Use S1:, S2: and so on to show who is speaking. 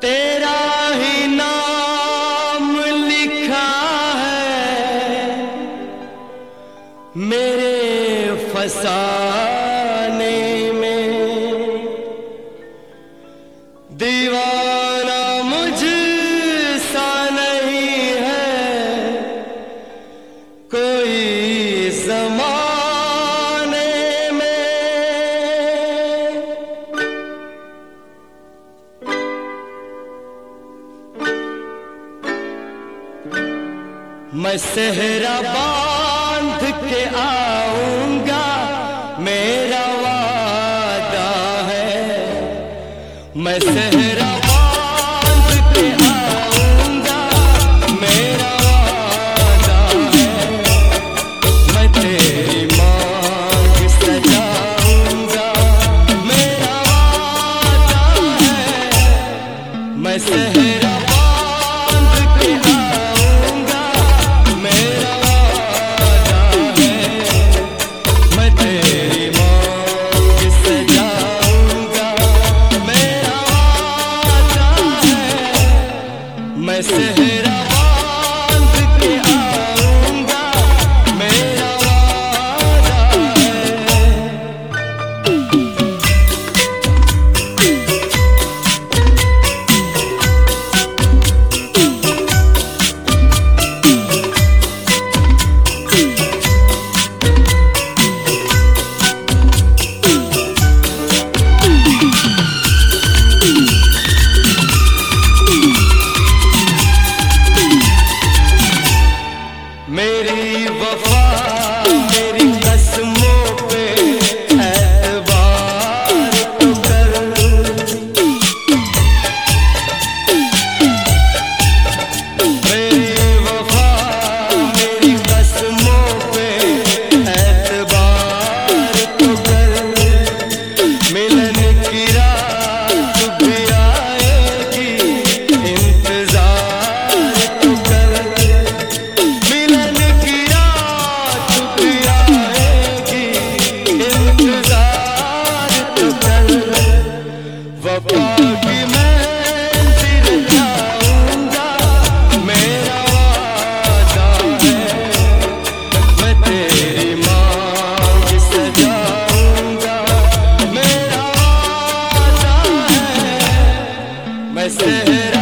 S1: तेरा ही नाम लिखा है मेरे फसाने में, दीवाना मुझसा नहीं है कोई ज़माने में। मैं सेहरा बांध के आऊंगा, मेरा वादा है। मैं सेहरा बांध के आऊंगा, मेरा वादा है। मैं तेरी मांग सजाऊंगा, मेरा वादा है। मैं सेहरा बांध के आऊंगा, मेरा वादा है। मैं तेरी मांग सजाऊंगा, मेरा वादा है। मैं सेहरा बांध के आऊंगा, मेरा वादा है। मेरी वफा मेरी कसमों पे एतबार तो कर। मेरी वफा मेरी कसमों पे एतबार तो कर। मिलन की रात भी आएगी, इंतजार तो कर। मिलन की रात भी आएगी, इंतजार तो कर। वफा की मंजिल जाऊंगा, मेरा वादा है। मैं तेरी मांग सजाऊंगा, मेरा वादा है। मैं